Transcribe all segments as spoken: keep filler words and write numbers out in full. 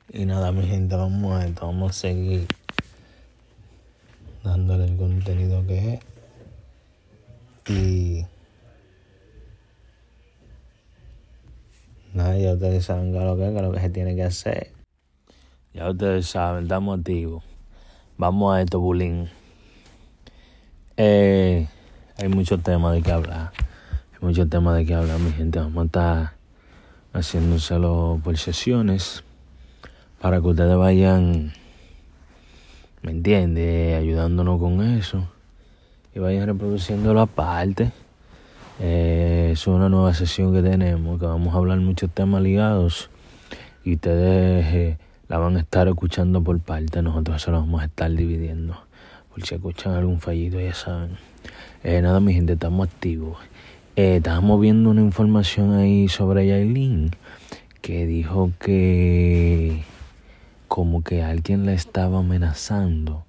Y nada, mi gente, vamos a esto, vamos a seguir dándole el contenido que es. Y nada, ya ustedes saben qué es lo que es, qué es lo que se tiene que hacer. Ya ustedes saben, estamos activos. Vamos a esto, bullying. Eh, hay muchos temas de qué hablar. Hay muchos temas de qué hablar, mi gente. Vamos a estar haciéndoselo por sesiones para que ustedes vayan, ¿me entiendes? Ayudándonos con eso. Y vayan reproduciéndolo aparte. Eh, es una nueva sesión que tenemos, que vamos a hablar muchos temas ligados. Y ustedes eh, la van a estar escuchando por parte. Nosotros se la vamos a estar dividiendo. Por si escuchan algún fallito, ya saben. Eh, nada, mi gente, estamos activos. Eh, estábamos viendo una información ahí sobre Yailin, que dijo que como que alguien la estaba amenazando.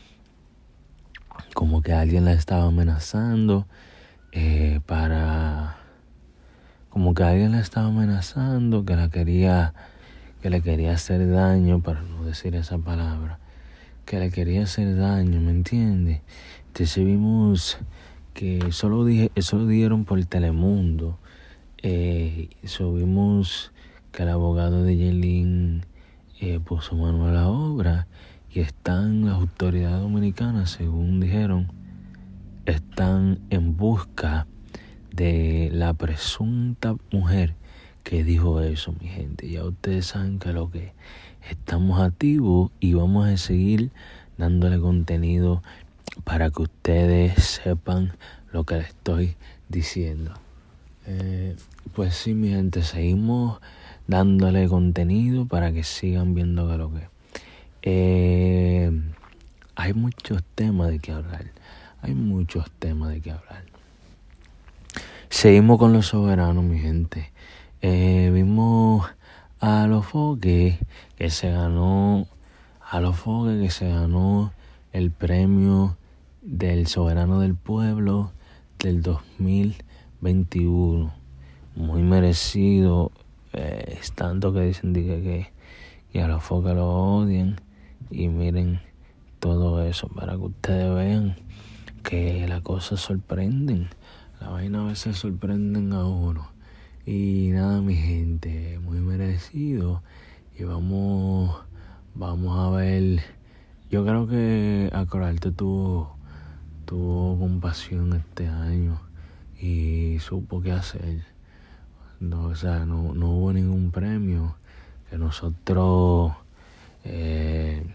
Como que alguien la estaba amenazando eh, para... Como que alguien la estaba amenazando, que la quería... que le quería hacer daño, para no decir esa palabra. Que le quería hacer daño, ¿me entiendes? Entonces vimos que eso lo, dije, eso lo dieron por Telemundo. Eh, eso vimos que el abogado de Yailin eh, puso mano a la obra y están las autoridades dominicanas, según dijeron, están en busca de la presunta mujer que dijo eso, mi gente. Ya ustedes saben que lo que estamos activos y vamos a seguir dándole contenido para que ustedes sepan lo que les estoy diciendo. Eh, pues sí, mi gente, seguimos dándole contenido para que sigan viendo que lo que eh, hay muchos temas de qué hablar. Hay muchos temas de qué hablar. Seguimos con los soberanos, mi gente. Eh, vimos a Alofoque que se ganó, a Alofoque que se ganó el premio del Soberano del Pueblo del dos mil veintiuno. Muy merecido. Eh, es tanto que dicen que, que, que a Alofoque lo odian. Y miren todo eso para que ustedes vean que las cosas sorprenden. La vaina a veces sorprenden a uno. Y nada, mi gente, muy merecido. Y vamos, vamos a ver. Yo creo que Acorarte tuvo, tuvo compasión este año y supo qué hacer. No, o sea, no, no hubo ningún premio que nosotros eh,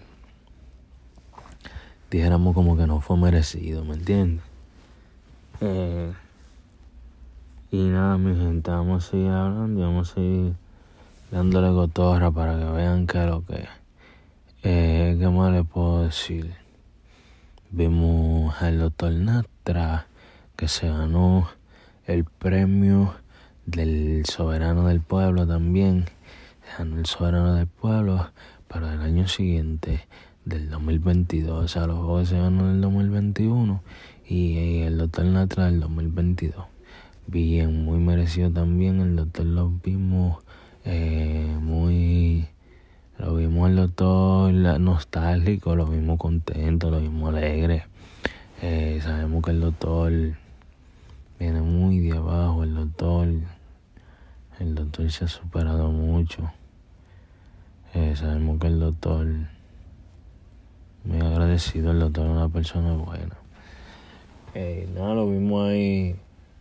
dijéramos como que no fue merecido, ¿me entiendes? Eh, y nada, mi gente, vamos a seguir hablando y vamos a seguir dándole cotorra para que vean qué es lo que es. Eh, ¿Qué más les puedo decir? Vimos al doctor Natra, que se ganó el premio del Soberano del Pueblo también. Se ganó el Soberano del Pueblo para el año siguiente, del dos mil veintidós. O sea, los juegos se ganó en el dos mil veintiuno y, y el doctor Natra del dos mil veintidós. Bien, muy merecido también. El doctor lo vimos eh, muy... Lo vimos el doctor nostálgico, lo vimos contento, lo vimos alegre. Eh, sabemos que el doctor viene muy de abajo, el doctor, el doctor se ha superado mucho. Eh, sabemos que el doctor, muy agradecido, el doctor es una persona buena. Eh, nada, lo vimos ahí,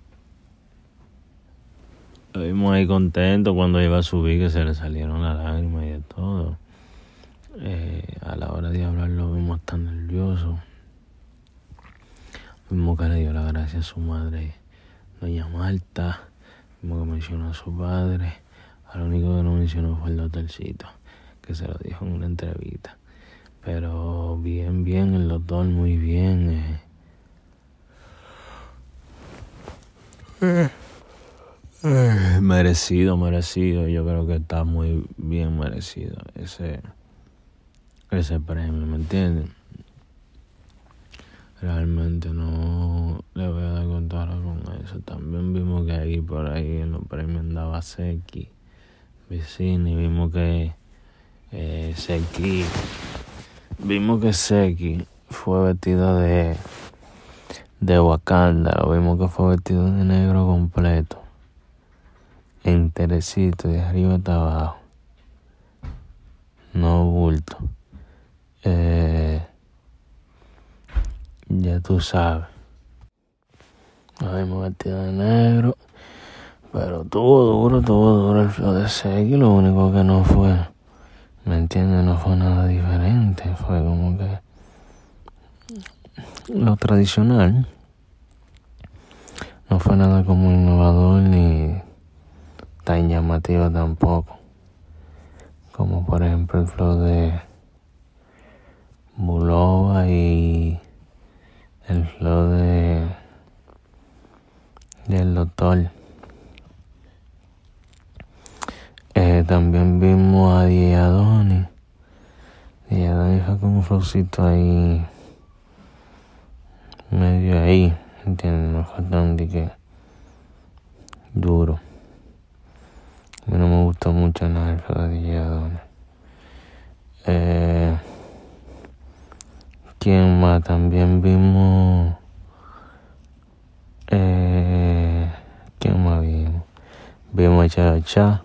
lo vimos ahí contento cuando iba a subir, que se le salieron las lágrimas y de todo. Eh, a la hora de hablar lo vimos tan nervioso. Vimos que le dio la gracia a su madre, doña Marta. Vimos que mencionó a su padre. Al único que no mencionó fue el doctorcito, que se lo dijo en una entrevista. Pero bien, bien, el doctor muy bien. Eh. Eh. Eh, merecido, merecido. Yo creo que está muy bien merecido ese, ese premio, ¿me entienden? Realmente no le voy a dar contar con eso. También vimos que ahí por ahí en los premios andaba Seki, Vicini, y vimos que eh, Seki, vimos que Seki fue vestido de, de Wakanda, lo vimos que fue vestido de negro completo, enterecito, de arriba hasta abajo, no bulto. Eh, ya tú sabes, lo vimos vestido de negro, pero tuvo duro, tuvo duro el flow de Seki. Lo único que no fue, ¿me entiendes? No fue nada diferente, fue como que lo tradicional. No fue nada como innovador ni tan llamativa tampoco. Como por ejemplo el flow de Bulova y el flow de del doctor. Eh, también vimos a D J Adonis. D J Adonis fue con un flowcito ahí, medio ahí, ¿entiendes? No fue tan de que duro. A mí no me gustó mucho nada el flow de D J Adonis. Eh, ¿Quién más? También vimos... Eh, ¿Quién más vimos? Vimos a Charo Chá,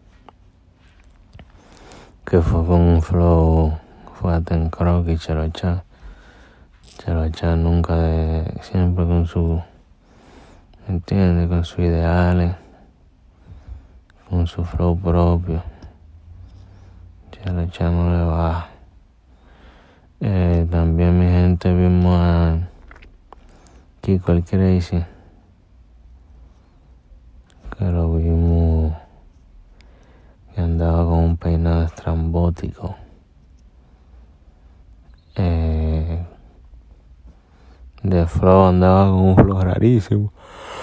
que fue con un flow, fue a Ten Croc y Charo Chá. Charo Chá nunca de, siempre con su, ¿me entiendes? Con sus ideales, con su flow propio. Charo Chá no le baja. Eh, también mi gente vimos a Kiko el Crazy, que lo vimos que andaba con un peinado estrambótico. Eh, de flow andaba con un flow rarísimo.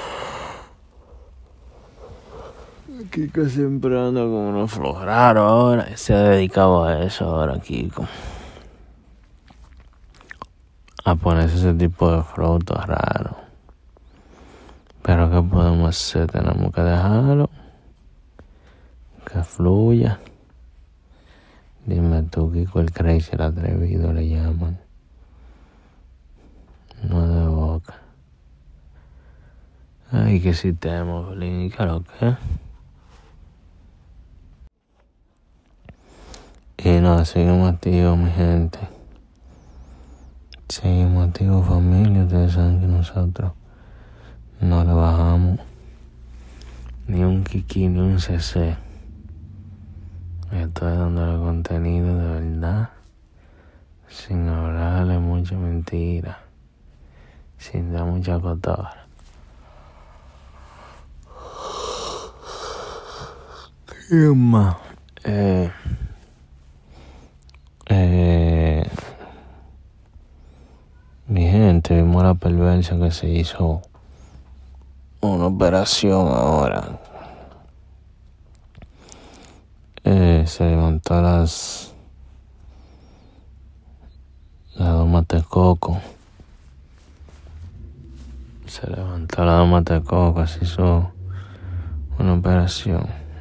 Kiko siempre anda con unos flows raros ahora, se ha dedicado a eso ahora Kiko, a ponerse ese tipo de flow todo raro. Pero ¿qué podemos hacer? Tenemos que dejarlo que fluya. Dime tú, Kiko el Crazy, el atrevido le llaman, no de boca. Ay, qué sistema, Bolín, ¿qué lo que? Y no, seguimos activos, mi gente. Seguimos activos, familia. Ustedes saben que nosotros no le bajamos ni un kiki ni un cc. Estoy dándole contenido de verdad, sin hablarle mucha mentira, sin dar mucha cotorra. ¿Qué más? Eh, eh, mi gente, vimos la perversa que se hizo una operación ahora. Eh, se levantó a las la doma Tecoco. Se levantó la doma Tecoco, se hizo una operación.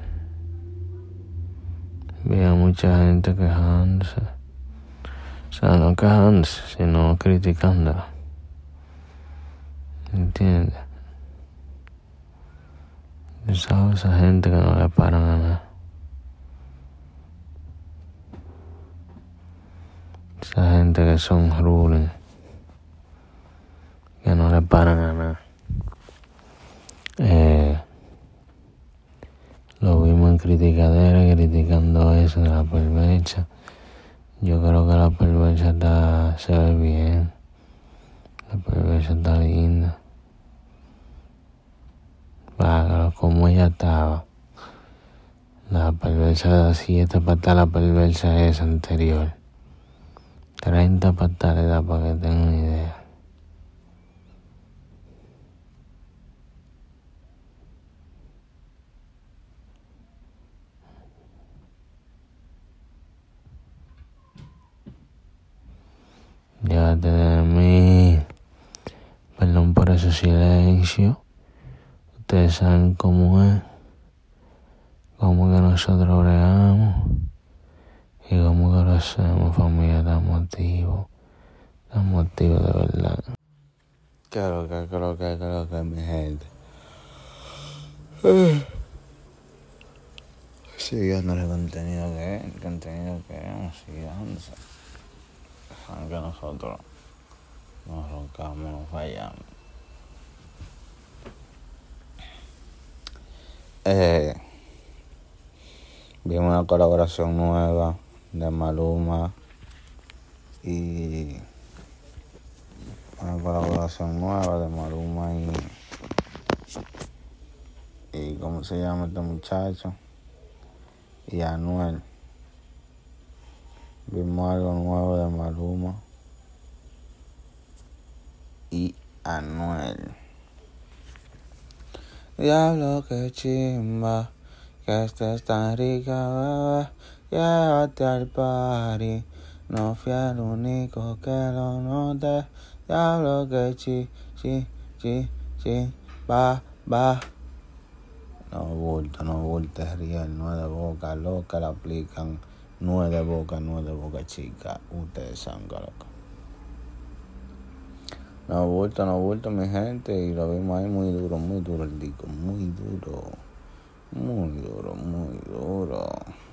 Vi a mucha gente quejándose. O sea, no quejándose, sino criticándola. ¿Entiendes? ¿Sabes? Esa gente que no le paran a nada. Esa gente que son ruling, que no le paran a nada. Eh, lo vimos en criticadera, criticando eso de la perversa. Yo creo que la perversa está, se ve bien. La perversa está linda. Para como ella estaba. La perversa de las siete patas, la perversa esa anterior. treinta patas le da para que tengan una idea. Llévate de mí. Perdón por ese silencio. Ustedes saben cómo es. Cómo que nosotros bregamos. Y hacemos, familia? Estamos activos. Estamos activos de verdad. Claro que, claro que, claro que, mi gente. Siguiendo el contenido que es, el contenido que es, siguiendo. Saben que nosotros nos roncamos, nos fallamos. Eh, vimos una colaboración nueva de Maluma y una colaboración nueva de Maluma y y cómo se llama este muchacho y Anuel. Vimos algo nuevo de Maluma y Anuel. Diablo, que chimba, que estés tan rica, bebé. Llévate al party, no fui el único que lo noté. Diablo, que chi, chi, chi, chi, va, va. No bulto, no bulto, es real, no es de boca loca, la aplican. No es de boca, no es de boca chica, ustedes saben que loco. No bulto, no bulto, mi gente, y lo vimos ahí muy duro, muy duro el disco, muy duro, muy duro, muy duro.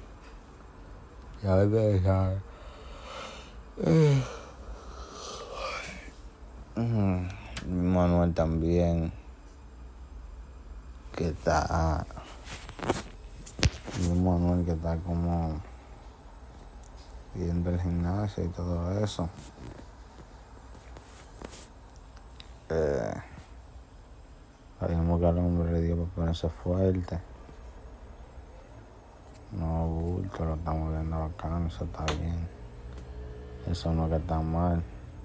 Ya ves, ya. Manuel también, que está, Manuel que está como yendo al gimnasio y todo eso. Eh, sabemos que al hombre le dio para ponerse fuerte. No bulto, lo estamos viendo bacano, eso está bien. Eso no es que está mal.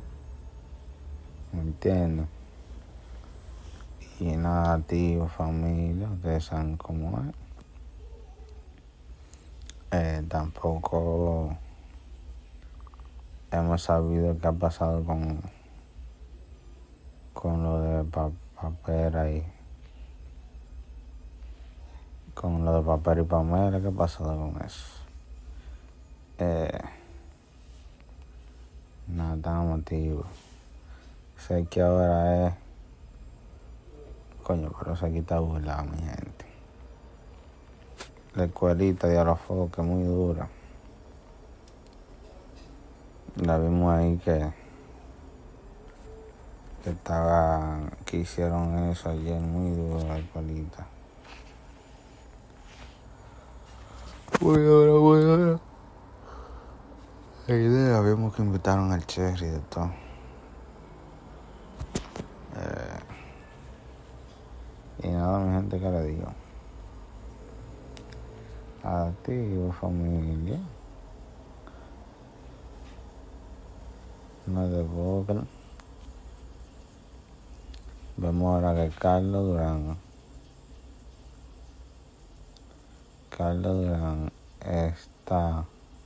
¿Me entiendes? Y nada, tío, familia, ustedes saben cómo es. Eh, tampoco hemos sabido qué ha pasado con, con lo de pa, Papera y con lo de Papera y Pamela, qué ha pasado con eso. Eh, nada, tan motivo. Sé que ahora es, coño, pero se quita burlado, mi gente. La escuelita de Alafoque muy dura. La vimos ahí que, que estaba, que hicieron eso ayer, muy duro la escuelita. Muy duro, muy duro. La idea, vimos que invitaron al Cherry de todo. Eh, y nada, mi gente, que le digo. Activo, familia. No es de boca. Vemos ahora que Carlos Durán. Carlos Durán está.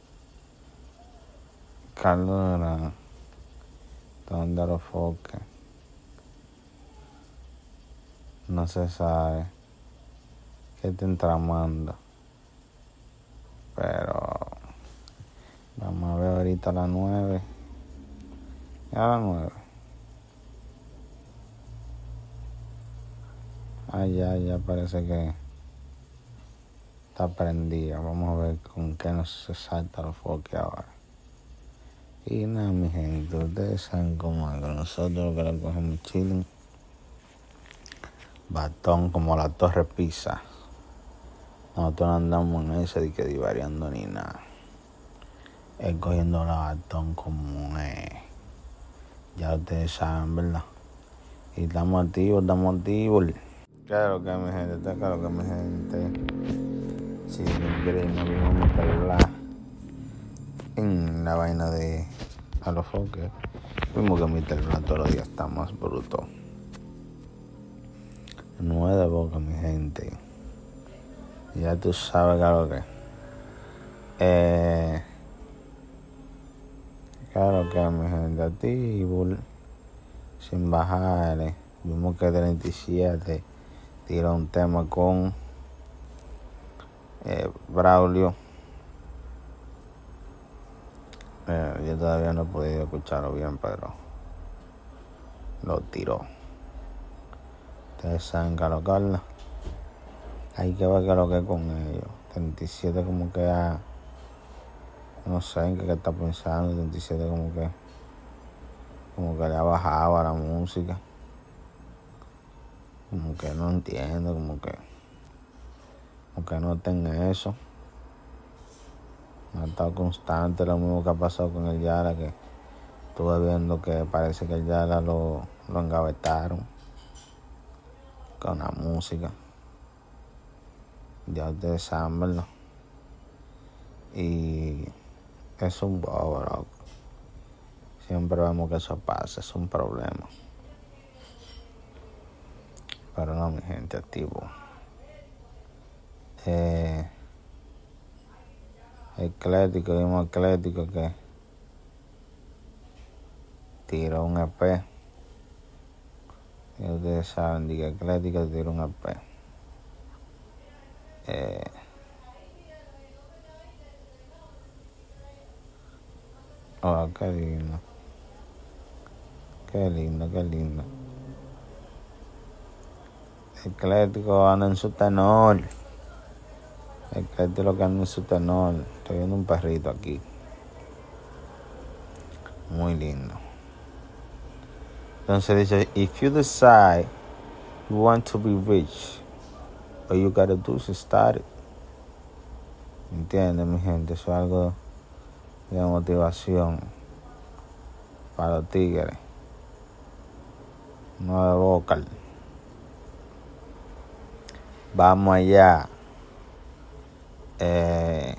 Carlos Durán. Donde los foques. No se sabe qué estén tramando. Pero vamos a ver ahorita a las nueve. A las nueve. Ah, ya, ya parece que está prendida. Vamos a ver con qué nos se salta los foques ahora. Y nada, mi gente, ustedes saben cómo es. Con nosotros que le cogemos chilling. Batón como la Torre Pisa. Nosotros no andamos en ese de que divariando ni nada. Es cogiendo la batón como es. Ya ustedes saben, ¿verdad? Y estamos activos, estamos activos. Claro que mi gente, está claro que mi gente. Si no quieren, no vamos a meterla en la vaina de a los foques. Vimos que mi celular todos los días está más bruto. No es de boca, mi gente. Ya tú sabes, claro que. Eh, claro que mi gente, activo. Sin bajar. Vimos que treinta y siete tiró un tema con eh, Braulio. Eh, yo todavía no he podido escucharlo bien, pero lo tiró. Ustedes saben que lo Carla. Hay que ver qué es lo que es con ellos. treinta y siete como que a... No sé en qué, qué está pensando. treinta y siete como que... Como que le ha bajado a la música. Como que no entiendo, como que... Como que no tenga eso. Ha estado constante, lo mismo que ha pasado con el Yara, que estuve viendo que parece que el Yara lo, lo engavetaron con la música. Ya ustedes saben, ¿verdad? Y es un bobo, loco. Siempre vemos que eso pasa, es un problema. Pero no, mi gente, activo. Eh, Eclético, vimos Eclético que tiró un E P. Y ustedes saben, que Eclético tiró un E P. Eh, oh, qué lindo. Qué lindo, qué lindo. Eclético anda en su tenor. Eclético lo que anda en su tenor. Estoy viendo un perrito aquí. Muy lindo. Entonces dice, if you decide you want to be rich, all you gotta do is start it. ¿Entienden, mi gente? Eso es algo de motivación para los tigres. No de vocal. Vamos allá. Eh,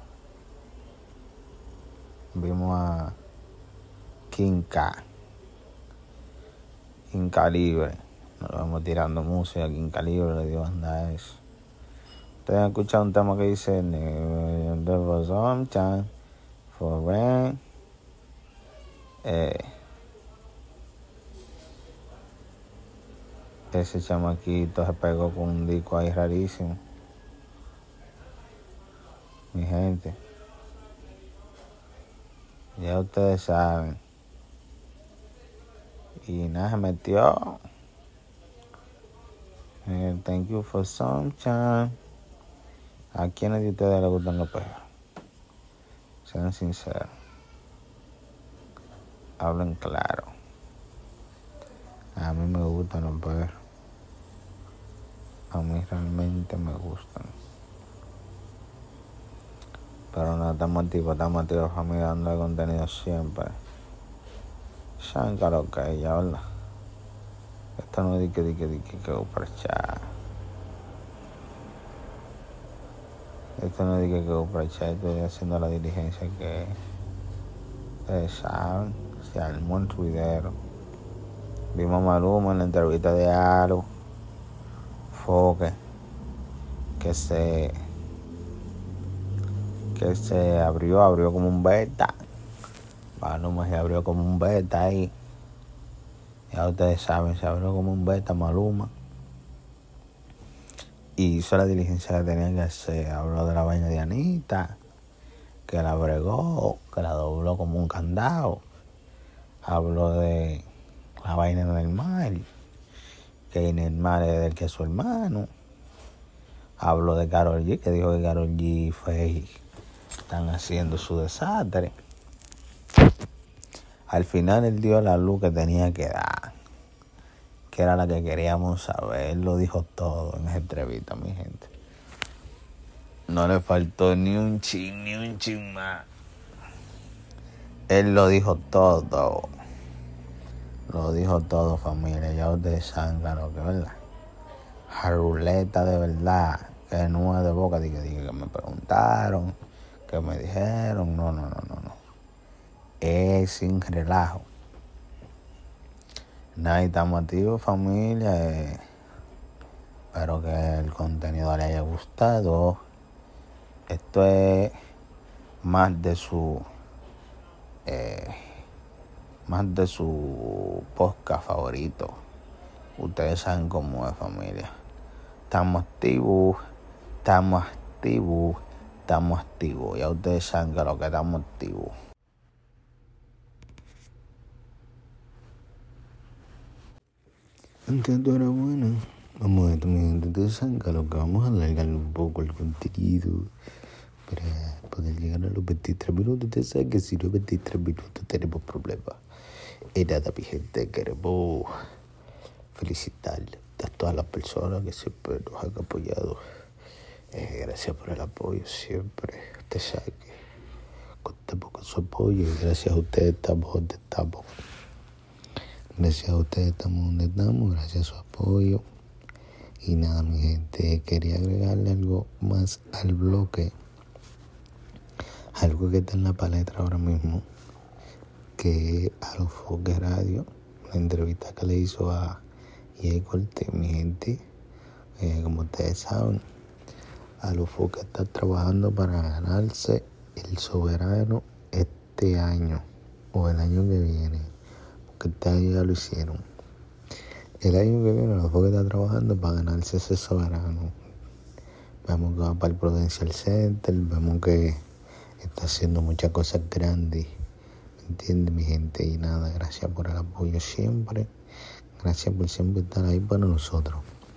vimos a King K. King Calibre. Nos vamos tirando música. King Calibre le dio banda a eso. Ustedes han escuchado un tema que dice There was some time for rain. Eh, ese chamaquito se pegó con un disco ahí rarísimo. Mi gente. Ya ustedes saben. Y nada, se metió. Eh, thank you for some time. ¿A quiénes de ustedes les gustan los perros? Sean sinceros. Hablen claro. A mí me gustan los perros. A mí realmente me gustan. Pero no, estamos activos, estamos activos, familia, dando contenido siempre. Saben que lo que es ya, ¿verdad? Esto no es de que, de que, de que, que uprachar. Esto no es de que, que uprachar. Estoy haciendo la diligencia que ustedes saben. Se armó el ruidero. Vimos a Maluma en la entrevista de Aro. Foque. Que se... Que se abrió, abrió como un beta. Maluma se abrió como un beta ahí. Ya ustedes saben, se abrió como un beta Maluma. Y hizo la diligencia que tenía que hacer. Habló de la vaina de Anita. Que la bregó. Que la dobló como un candado. Habló de la vaina de Neymar. Que Neymar es del que es su hermano. Habló de Karol G. Que dijo que Karol G y Faye están haciendo su desastre. Al final él dio la luz que tenía que dar, que era la que queríamos saber. Él lo dijo todo en esa entrevista, mi gente. No le faltó ni un chin, ni un chin más. Él lo dijo todo. Lo dijo todo, familia. Ya ustedes saben, claro que verdad. Jaruleta de verdad. Que no es de boca. Dije, dije que me preguntaron, que me dijeron. No, no, no, no, no. Es sin relajo. Nada, estamos activos, familia. Eh, espero que el contenido les haya gustado. Esto es más de su eh, más de su podcast favorito. Ustedes saben cómo es, familia. Estamos activos, estamos activos, estamos activos. Ya ustedes saben que lo que estamos activos. Antes todo era bueno. Vamos a esto, mi gente. Ustedes saben que lo que vamos a alargar un poco el contenido para poder llegar a los veintitrés minutos. Ustedes saben que si no veintitrés minutos tenemos problemas. Y nada, mi gente, queremos felicitar a todas las personas que siempre nos han apoyado. Eh, gracias por el apoyo siempre. Ustedes saben que contemos con su apoyo y gracias a ustedes estamos donde estamos. Gracias a ustedes estamos donde estamos, gracias a su apoyo. Y nada, mi gente, quería agregarle algo más al bloque. Algo que está en la palestra ahora mismo, que es Alofoque Radio. Una entrevista que le hizo a Jay Cortés, mi gente. Eh, como ustedes saben, Alofoque está trabajando para ganarse el soberano este año o el año que viene. Que este año ya lo hicieron. El año que viene Alofoque está trabajando para ganarse ese soberano. Vemos que va para el Prudential Center, vemos que está haciendo muchas cosas grandes. ¿Me entiendes, mi gente? Y nada, gracias por el apoyo siempre. Gracias por siempre estar ahí para nosotros.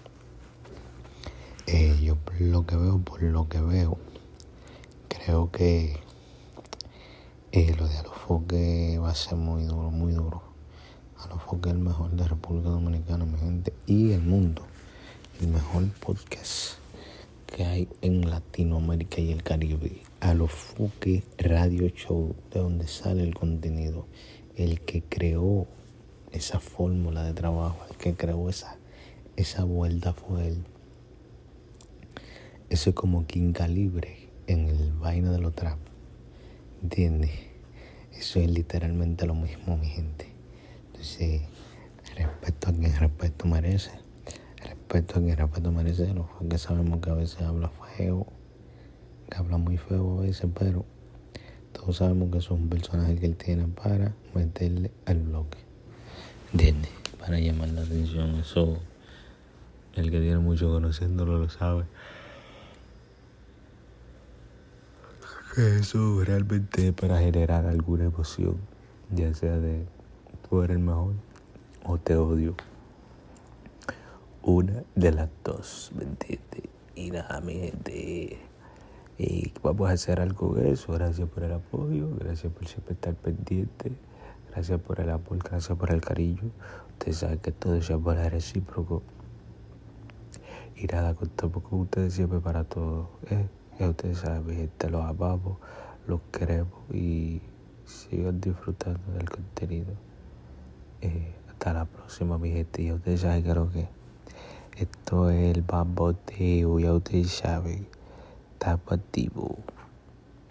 Eh, yo por lo que veo, por lo que veo, creo que eh, lo de Alofoque va a ser muy duro, muy duro. Alofoque es el mejor de República Dominicana, mi gente, y el mundo. El mejor podcast que hay en Latinoamérica y el Caribe. Alofoque Radio Show, de donde sale el contenido. El que creó esa fórmula de trabajo, el que creó esa, esa vuelta fue él. Eso es como King Calibre en el vaina de los trap. ¿Entiendes? Eso es literalmente lo mismo, mi gente. Entonces, respeto a quien respeto merece. Respeto a quien respeto merece. Lo que sabemos que a veces habla feo, que habla muy feo a veces, pero todos sabemos que eso es un personaje que él tiene para meterle al bloque. ¿Entiendes? Para llamar la atención. Eso, el que tiene mucho conociéndolo lo sabe. Que eso realmente es para generar alguna emoción, ya sea de tú eres el mejor o te odio. Una de las dos, ¿me entiendes? Y nada, mi gente, y vamos a hacer algo de eso. Gracias por el apoyo, gracias por siempre estar pendiente, gracias por el apoyo, gracias por el cariño. Ustedes saben que todo es amor recíproco. Y nada, contamos con ustedes siempre para todo. ¿eh? Ya ustedes saben, mi gente, los amamos, los queremos y sigan disfrutando del contenido. Eh, hasta la próxima, mi gente. Ya ustedes saben, creo que esto es el bamboteo. Ya ustedes saben, está activo.